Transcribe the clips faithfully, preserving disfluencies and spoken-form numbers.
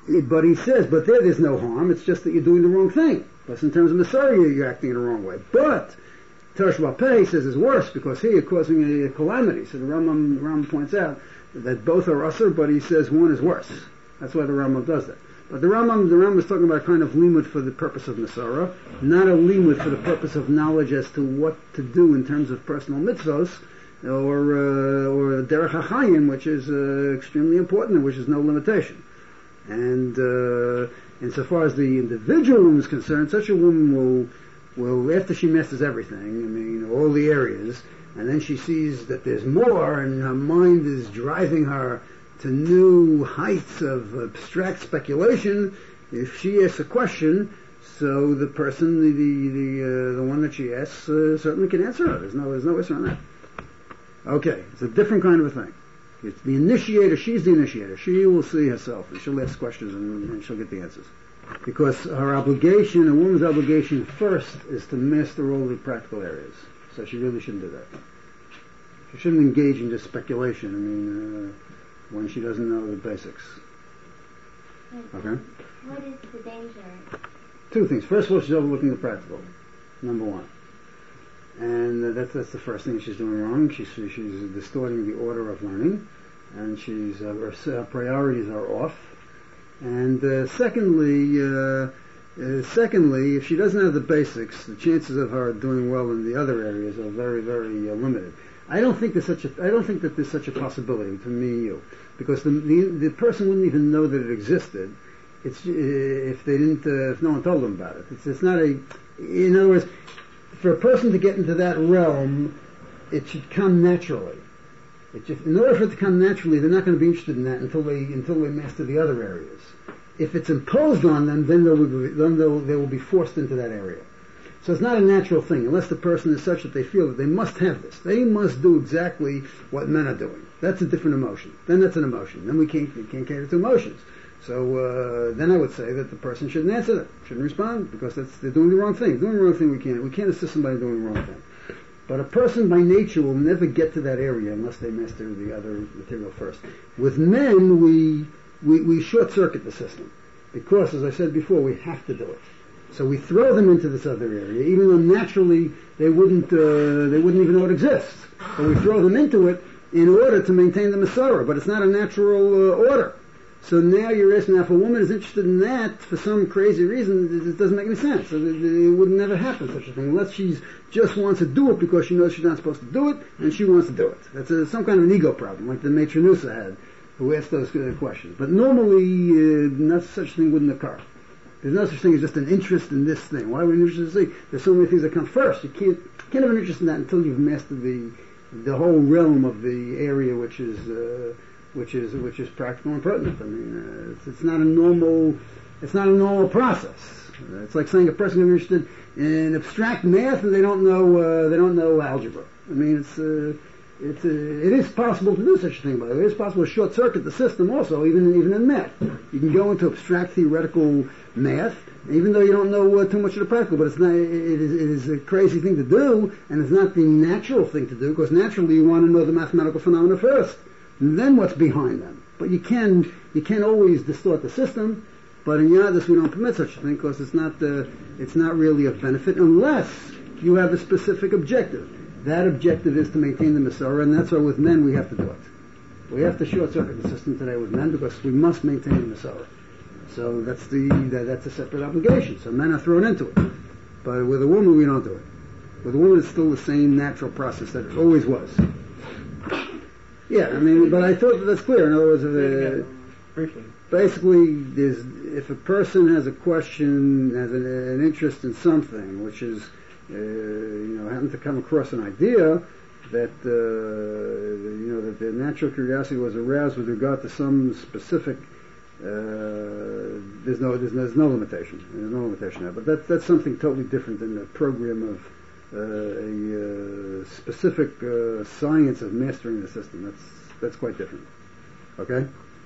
but he says, but there, there's no harm. It's just that you're doing the wrong thing. Plus, in terms of Messiah, you're acting in the wrong way. But Teresh Bapeh says it's worse because here you're causing a, a calamity. So the Rambam, the Rambam points out that both are usher, but he says one is worse. That's why the Rambam does that. But the Rambam, the Rambam is talking about a kind of limud for the purpose of Masorah, not a limud for the purpose of knowledge as to what to do in terms of personal mitzvos, or uh, or derech hachayim, which is uh, extremely important and which is no limitation. And uh, insofar as the individual woman is concerned, such a woman will, will after she masters everything, I mean all the areas, and then she sees that there's more, and her mind is driving her to new heights of abstract speculation. If she asks a question, so the person, the the the, uh, the one that she asks, uh, certainly can answer her. There's no there's no answer on that. Okay, it's a different kind of a thing. It's the initiator. She's the initiator. She will see herself, and she'll ask questions, and, and she'll get the answers. Because her obligation, a woman's obligation first, is to master all the practical areas. So she really shouldn't do that. She shouldn't engage in just speculation. I mean. Uh, when she doesn't know the basics. Okay? What is the danger? Two things. First of all, she's overlooking the practical. Number one. And uh, that's, that's the first thing she's doing wrong. She's, she's distorting the order of learning. And she's, uh, her, her priorities are off. And uh, secondly, uh, uh, secondly, if she doesn't have the basics, the chances of her doing well in the other areas are very, very uh, limited. I don't think there's such a. I don't think that there's such a possibility between me and you, because the the, the person wouldn't even know that it existed. It's uh, if they didn't, uh, if no one told them about it. It's it's not a. In other words, for a person to get into that realm, it should come naturally. It should, in order for it to come naturally, they're not going to be interested in that until they until they master the other areas. If it's imposed on them, then they'll be, then they'll, they will be forced into that area. So it's not a natural thing, unless the person is such that they feel that they must have this. They must do exactly what men are doing. That's a different emotion. Then that's an emotion. Then we can't, we can't cater to emotions. So uh, then I would say that the person shouldn't answer that, shouldn't respond, because that's, they're doing the wrong thing. Doing the wrong thing, we can't. We can't assist somebody doing the wrong thing. But a person by nature will never get to that area unless they master the other material first. With men, we we, we short-circuit the system, because, as I said before, we have to do it. So we throw them into this other area, even though naturally they wouldn't uh, they wouldn't even know it exists. But we throw them into it in order to maintain the Masorah, but it's not a natural uh, order. So now you're asking, now if a woman is interested in that for some crazy reason, it doesn't make any sense. So it, it would never happen, such a thing, unless she just wants to do it because she knows she's not supposed to do it, and she wants to do it. That's a, some kind of an ego problem, like the Matronusa had, who asked those uh, questions. But normally, uh, not such a thing wouldn't occur. There's no such thing as just an interest in this thing. Why would you be interested in this? There's so many things that come first. You can't, can't have an interest in that until you've mastered the the whole realm of the area which is uh, which is which is practical and pertinent. I mean, uh, it's, it's not a normal it's not a normal process. Uh, it's like saying a person is interested in abstract math and they don't know uh, they don't know algebra. I mean, it's uh, it's uh, it is possible to do such a thing. By the way, it's possible to short circuit the system also, even even in math. You can go into abstract theoretical math, even though you don't know uh, too much of the practical, but it's not, it is, it is a crazy thing to do, and it's not the natural thing to do, because naturally you want to know the mathematical phenomena first, and then what's behind them. But you can, you can always distort the system, but in Yadus we don't permit such a thing, because it's not, uh, it's not really of benefit, unless you have a specific objective. That objective is to maintain the Masorah, and that's why with men we have to do it. We have to short circuit the system today with men, because we must maintain the Masorah. So that's the that, that's a separate obligation. So men are thrown into it. But with a woman, we don't do it. With a woman, it's still the same natural process that it always was. Yeah, I mean, but I thought that that's clear. In other words, uh, briefly, basically, there's, if a person has a question, has an, an interest in something, which is, uh, you know, happen to come across an idea that, uh, you know, that the natural curiosity was aroused with regard to some specific. Uh, there's no there's, there's no limitation. There's no limitation there. But that's that's something totally different than the program of uh, a uh, specific uh, science of mastering the system. That's that's quite different. Okay.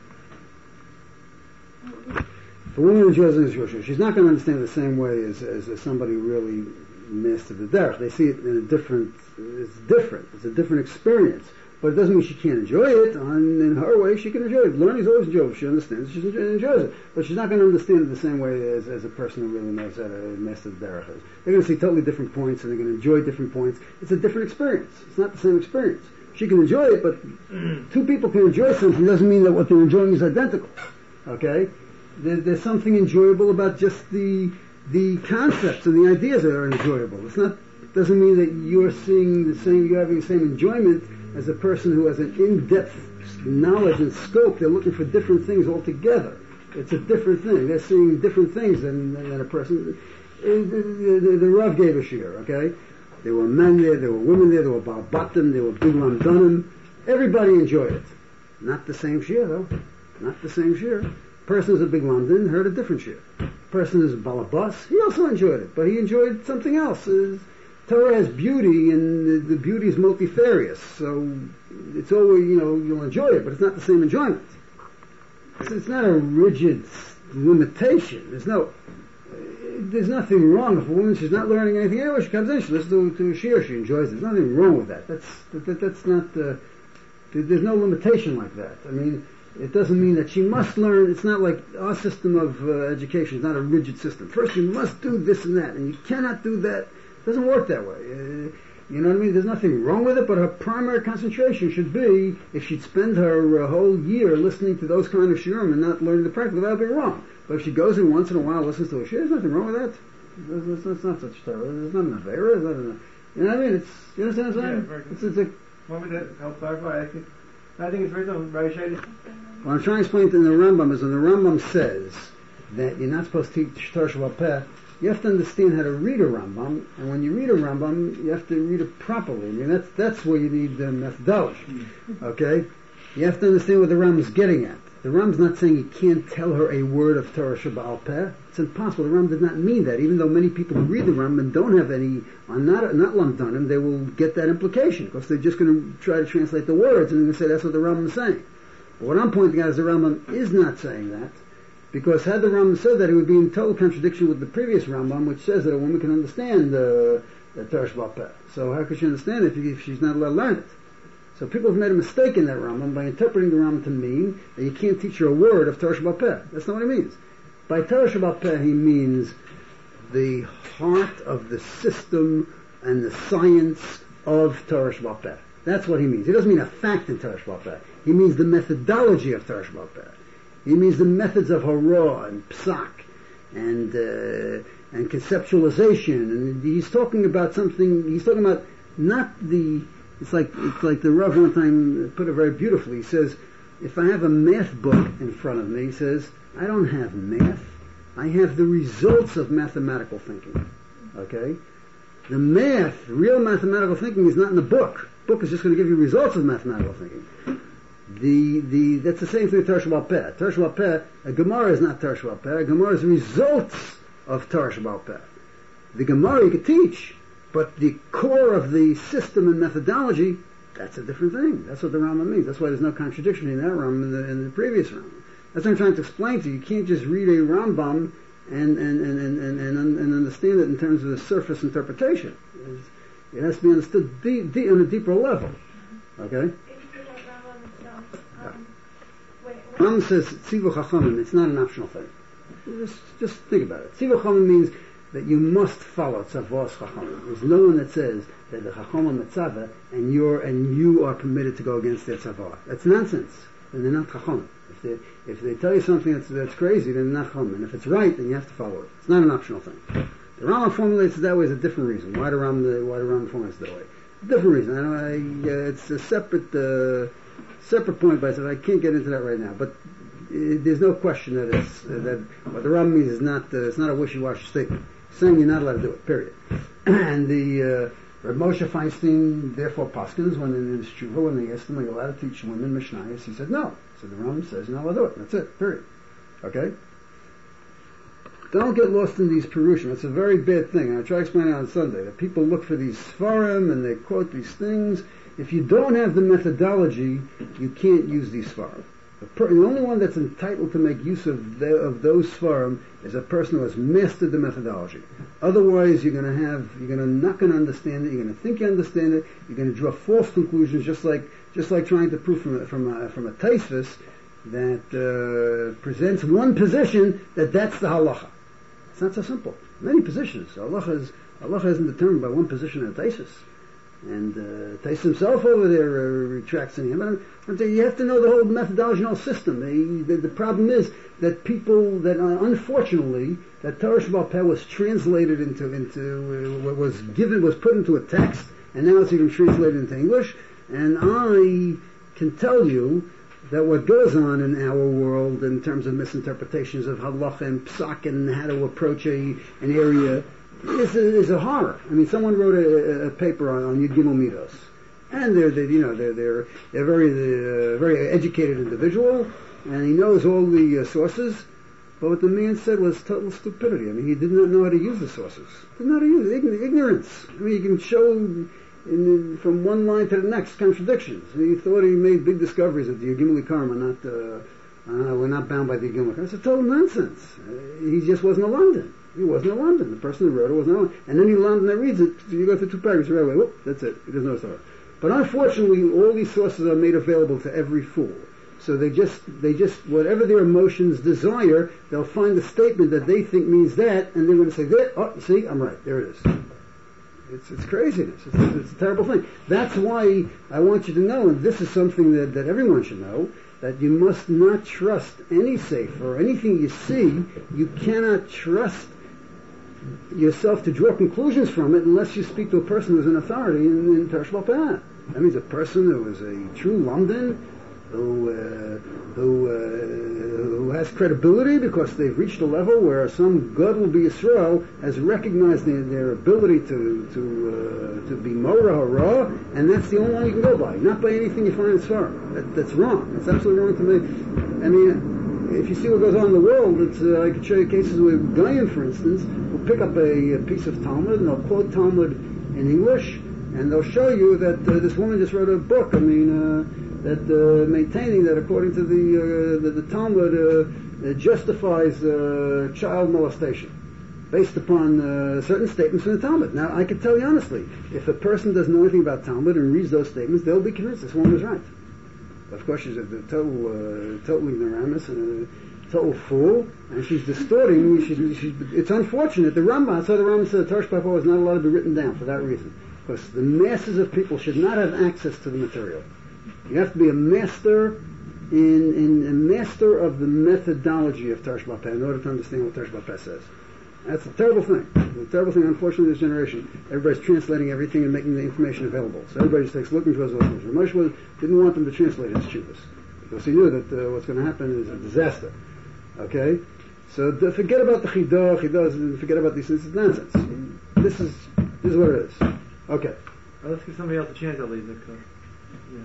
If a woman enjoys this, she's not going to understand it the same way as, as, as somebody who really mastered the derech. They see it in a different. It's different. It's a different experience. But it doesn't mean she can't enjoy it. On, in her way, she can enjoy it. Learning is always enjoyable. She understands it, she enjoys it. But she's not going to understand it the same way as, as a person who really knows how to master the derech is. They're going to see totally different points, and they're going to enjoy different points. It's a different experience. It's not the same experience. She can enjoy it, but two people can enjoy something doesn't mean that what they're enjoying is identical. Okay? There, there's something enjoyable about just the the concepts and the ideas that are enjoyable. It's not doesn't mean that you're seeing the same, you're having the same enjoyment as a person who has an in-depth knowledge and scope. They're looking for different things altogether. It's a different thing. They're seeing different things than, than a person. The, the, the, the Rav gave a shir, okay? There were men there, there were women there, there were Balbatim, there were Big Lamdanim. Everybody enjoyed it. Not the same shir, though. Not the same shir. Person who's a Big Lamdan heard a different shir. Person who's a Balabas, he also enjoyed it, but he enjoyed something else. His, Torah has beauty, and the, the beauty is multifarious, so it's always, you know, you'll enjoy it, but it's not the same enjoyment. It's, it's not a rigid limitation. There's no, there's nothing wrong if a woman, she's not learning anything anyway, she comes in, she listens to, to a shir, she enjoys it. There's nothing wrong with that. That's, that, that, that's not, uh, there's no limitation like that. I mean, it doesn't mean that she must learn. It's not like our system of uh, education is not a rigid system. First you must do this and that, and you cannot do that. It doesn't work that way. Uh, you know what I mean? There's nothing wrong with it, but her primary concentration should be, if she'd spend her uh, whole year listening to those kind of shiurim and not learning the practical, that would be wrong. But if she goes in once in a while and listens to a shir, there's nothing wrong with that. It's, it's not such Torah. There's not an avera. It's not an, you know what I mean? It's, you understand what I'm saying? Yeah, very good. It's, it's a, Want me to help clarify? I think, I think it's written very shady. what I'm trying to explain in the Rambam is when the Rambam says that you're not supposed to teach Torah Shabbat Peh, you have to understand how to read a Rambam, and when you read a Rambam, you have to read it properly. I mean, that's that's where you need the methodology. Okay? You have to understand what the Rambam's getting at. The Rambam's not saying you can't tell her a word of Torah Shabbat Peh. It's impossible. The Rambam did not mean that. Even though many people who read the Rambam and don't have any, are not not lamdanim, they will get that implication because they're just going to try to translate the words and they're going to say that's what the Rambam is saying. But what I'm pointing out is the Rambam is not saying that. Because had the Rambam said that, it would be in total contradiction with the previous Rambam, which says that a woman can understand uh, the Torah Shabbat Peh. So how could she understand it if, if she's not allowed to learn it? So people have made a mistake in that Rambam by interpreting the Rambam to mean that you can't teach her a word of Torah Shabbat Peh. That's not what he means. By Torah Shabbat Peh, he means the heart of the system and the science of Torah Shabbat Peh. That's what he means. He doesn't mean a fact in Torah Shabbat Peh. He means the methodology of Torah Shabbat Peh. He means the methods of hara and psak and uh, and conceptualization. And he's talking about something. He's talking about not the. It's like it's like the Rav one time put it very beautifully. He says, if I have a math book in front of me, he says, I don't have math. I have the results of mathematical thinking. Okay, the math, real mathematical thinking, is not in the book. The book is just going to give you results of mathematical thinking. The, the, that's the same thing with Torah Shabbat Peh. Torah Shabbat Peh, a Gemara is not Torah Shabbat Peh. A Gemara is the results of Torah Shabbat Peh. The Gemara you could teach, but the core of the system and methodology, that's a different thing. That's what the Rambam means. That's why there's no contradiction in that Rambam and the, and the previous Rambam. That's what I'm trying to explain to you. You can't just read a Rambam and, and, and, and, and, and, and understand it in terms of the surface interpretation. It has to be understood deep, deep, on a deeper level. Okay? Rambam says Tzivu Chachamim. It's not an optional thing. Just, just think about it. Tzivu Chachamim means that you must follow Tzavos Chachamim. There's no one that says that the Chachamim Mitzvah and you're and you are permitted to go against their Tzavah. That's nonsense. And they're not Chachamim. If they if they tell you something that's that's crazy, then they're not Chachamim. And if it's right, then you have to follow it. It's not an optional thing. The Rambam formulates it that way is a different reason. Why the Rambam why the Rambam formulates it that way? Different reason. I don't. I, uh, it's a separate. Uh, Separate point, but I said I can't get into that right now. But uh, there's no question that it's uh, that what the Rambam means is not uh, it's not a wishy-washy statement. It's saying you're not allowed to do it. Period. And the uh, Reb Moshe Feinstein therefore paskins when in his tshuva when they asked him, "Are you allowed to teach women mishnayos?" He said, "No." So the Rambam says you're not allowed to do it. That's it. Period. Okay. Don't get lost in these perushim. It's a very bad thing. And I try to explain it on Sunday that people look for these svarim and they quote these things. If you don't have the methodology, you can't use these svarim. The, per- the only one that's entitled to make use of the, of those svarim is a person who has mastered the methodology. Otherwise, you're going to have you're going to not going to understand it. You're going to think you understand it. You're going to draw false conclusions, just like just like trying to prove from a, from a, from a Taisvis that uh, presents one position that that's the halacha. It's not so simple. Many positions. Halacha is halacha isn't determined by one position in a Taisvis. And uh, Tais himself over there uh, retracts in him. I'm, I'm saying you have to know the whole methodology and whole system. The, the, the problem is that people that uh, unfortunately that Torah Sheba'al Peh was translated into into uh, was given was put into a text, and now it's even translated into English. And I can tell you that what goes on in our world in terms of misinterpretations of halacha and psak and how to approach a an area. Is a, is a horror. I mean, someone wrote a, a paper on, on Yud Gimel Midos, and they're, they, you know, they're they're they're very uh, very educated individual, and he knows all the uh, sources. But what the man said was total stupidity. I mean, he did not know how to use the sources. Didn't know how to use it. Ign- ignorance. I mean, you can show in, in, from one line to the next contradictions. He thought he made big discoveries that the Yud Gimel Karim are not uh, uh, we're not bound by the Yud Gimel Karim. It's a total nonsense. Uh, he just wasn't in London. He wasn't in London. The person who wrote it wasn't in London. And then he London and reads it. You go through two paragraphs right away. Whoop, that's it. He doesn't know the story. But unfortunately, all these sources are made available to every fool. So they just, they just, whatever their emotions desire, they'll find a statement that they think means that, and they're going to say, that, oh, see, I'm right. There it is. It's, it's craziness. It's, it's a terrible thing. That's why I want you to know, and this is something that, that everyone should know, that you must not trust any sefer or anything you see. You cannot trust yourself to draw conclusions from it unless you speak to a person who's an authority in, in Torah Sheba'al Peh. That means a person who is a true London, who uh, who uh, who has credibility because they've reached a level where some Gadol B'Yisrael has recognized their, their ability to to uh, to be Morah Hara, and that's the only one you can go by, not by anything you find in Sfarah. That, that's wrong. That's absolutely wrong to me. I mean, if you see what goes on in the world, it's, uh, I could show you cases where Goyim, for instance, will pick up a, a piece of Talmud and they'll quote Talmud in English, and they'll show you that uh, this woman just wrote a book. I mean, uh, that uh, maintaining that according to the uh, the, the Talmud uh, it justifies uh, child molestation based upon uh, certain statements in the Talmud. Now, I can tell you honestly, if a person doesn't know anything about Talmud and reads those statements, they'll be convinced this woman is right. Of course, she's a, a total, uh, total ignoramus and a total fool, and she's distorting. She, she, it's unfortunate. The Rambam, so the Rambam said the Torah Sheba'al Peh was not allowed to be written down for that reason, because the masses of people should not have access to the material. You have to be a master in, in a master of the methodology of Torah Sheba'al Peh in order to understand what Torah Sheba'al Peh says. That's a terrible thing. It's a terrible thing, unfortunately, in this generation. Everybody's translating everything and making the information available. So everybody just takes looking for those words. Moshe was, didn't want them to translate his chuvas because he knew that uh, what's going to happen is a disaster. Okay? So the, forget about the chidah, chidah, forget about these things. It's nonsense. This is, this is what it is. Okay. Well, let's give somebody else a chance at least. Yeah.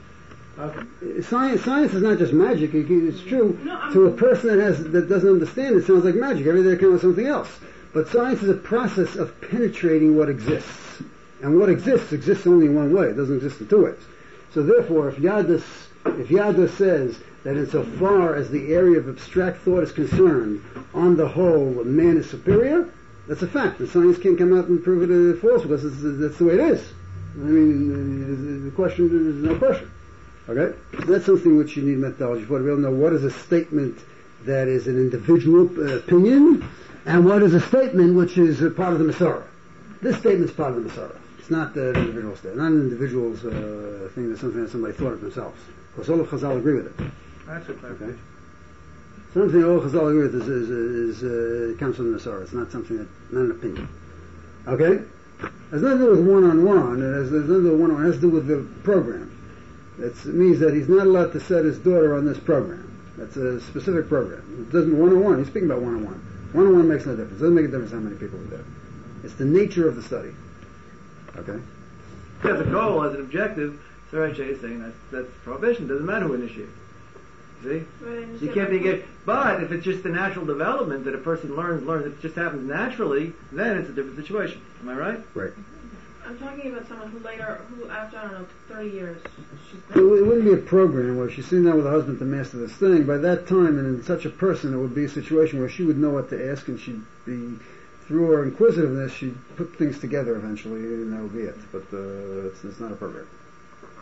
Okay. Science, science is not just magic. It's true. No, to a person that has that doesn't understand, it sounds like magic. Every day they come with something else. But science is a process of penetrating what exists, and what exists exists only in one way. It doesn't exist in two ways. So therefore, if Yadus, if Yadus says that insofar as the area of abstract thought is concerned, on the whole, man is superior, that's a fact. And science can't come out and prove it uh, false because it's, that's the way it is. I mean, the question is no question. Okay? So that's something which you need methodology for to be able to know what is a statement that is an individual uh, opinion and what is a statement which is a part of the Masorah. This statement is part of the Masorah. It's not uh, an individual statement. Not an individual's uh, thing that's something that somebody thought of themselves. Because all of Chazal agree with it. That's a clarification. Okay? Something all of Chazal agree with is, is, is uh, comes from the Masorah. It's not something that, not an opinion. Okay? It has nothing to do with one-on-one. It has, it has nothing to do with one-on-one. It has to do with the program. It's, it means that he's not allowed to set his daughter on this program. That's a specific program. It doesn't one-on-one. He's speaking about one-on-one. One-on-one makes no difference. It doesn't make a difference how many people are there. It's the nature of the study. Okay? Yeah, the goal as an objective, Sarah Shea is saying that's, that's prohibition. Doesn't matter who initiates. See? Right, You can't be good. But if it's just the natural development that a person learns, learns, it just happens naturally, then it's a different situation. Am I right? Right. I'm talking about someone who later, who after, I don't know, thirty years, she's It, it wouldn't be a program where she's sitting down with her husband to master this thing. By that time, and in such a person, it would be a situation where she would know what to ask, and she'd be, through her inquisitiveness, she'd put things together eventually, and that would be it. But uh, it's, it's not a program.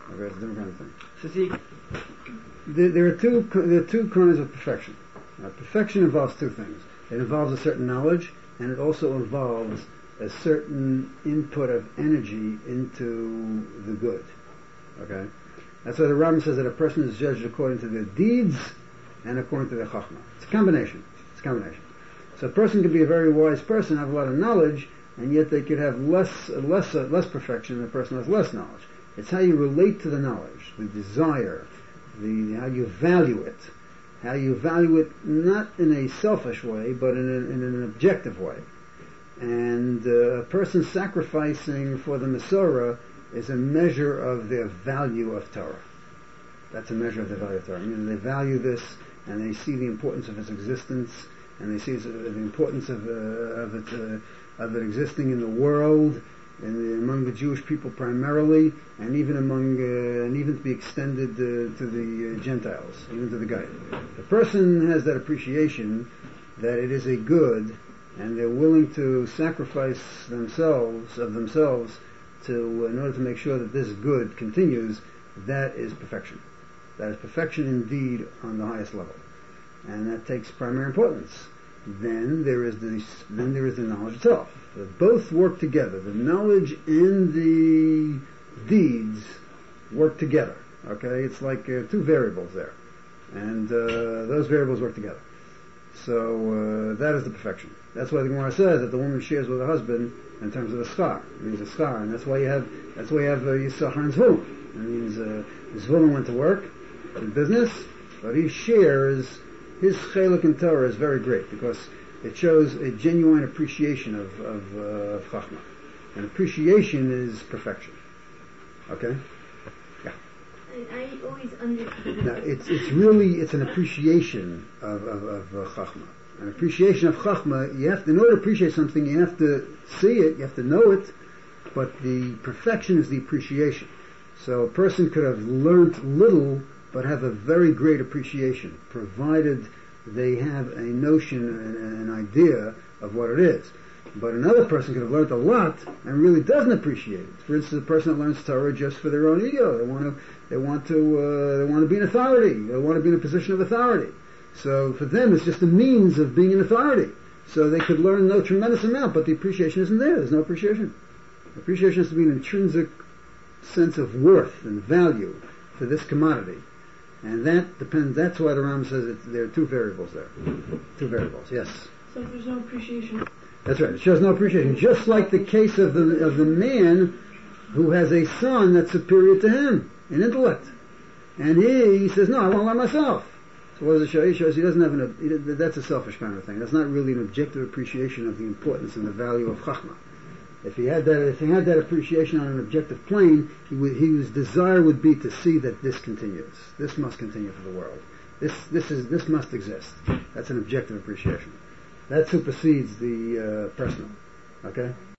Okay, it's a different kind of thing. So see, There, there are two there are two kinds of perfection. Uh, perfection involves two things. It involves a certain knowledge, and it also involves a certain input of energy into the good. Okay, that's why the Rambam says that a person is judged according to their deeds and according to their chachma. It's a combination. It's a combination. So a person could be a very wise person, have a lot of knowledge, and yet they could have less less uh, less perfection than a person who has less knowledge. It's how you relate to the knowledge, the desire, the how you value it, how you value it not in a selfish way, but in, a, in an objective way. And uh, a person sacrificing for the Masorah is a measure of their value of Torah. That's a measure of their value of Torah. I mean, they value this, and they see the importance of its existence, and they see the importance of uh, of it uh, of it existing in the world, and among the Jewish people primarily, and even among uh, and even to be extended uh, to the uh, Gentiles, even to the guy. The person has that appreciation that it is a good, and they're willing to sacrifice themselves of themselves to in order to make sure that this good continues. That is perfection. That is perfection indeed on the highest level, and that takes primary importance. Then there is the then there is the knowledge itself. Both work together. The knowledge and the deeds work together. Okay, it's like uh, two variables there, and uh, those variables work together. So uh, that is the perfection. That's why the Gemara says that the woman shares with her husband in terms of the schar. It means a schar, and that's why you have that's why you have uh, Yisachar and Zvulun. It means uh, Zvulun went to work in business, but he shares. His chelik in Torah is very great because it shows a genuine appreciation of of, uh, of chachma, and appreciation is perfection. Okay, yeah. I, I always understood. Now it's it's really it's an appreciation of of, of uh, chachma, an appreciation of chachma. You have to, in order to appreciate something, you have to see it, you have to know it, but the perfection is the appreciation. So a person could have learned little but have a very great appreciation, provided they have a notion and an idea of what it is. But another person could have learned a lot and really doesn't appreciate it. For instance, a person that learns Torah just for their own ego. They want to, they want to, uh, they want to be an authority. They want to be in a position of authority. So for them, it's just a means of being an authority. So they could learn no tremendous amount, but the appreciation isn't there. There's no appreciation. Appreciation has to be an intrinsic sense of worth and value for this commodity. And that depends, that's why the Rambam says it's, there are two variables there. Two variables, yes. So if there's no appreciation. That's right, it shows no appreciation. Just like the case of the of the man who has a son that's superior to him in intellect. And he, he says, no, I want to learn myself. So what does it show? He shows he doesn't have an, he, that's a selfish kind of thing. That's not really an objective appreciation of the importance and the value of Chachma. If he had that, if he had that appreciation on an objective plane, he would, his desire would be to see that this continues. This must continue for the world. This, this is, this must exist. That's an objective appreciation. That supersedes the uh, personal. Okay.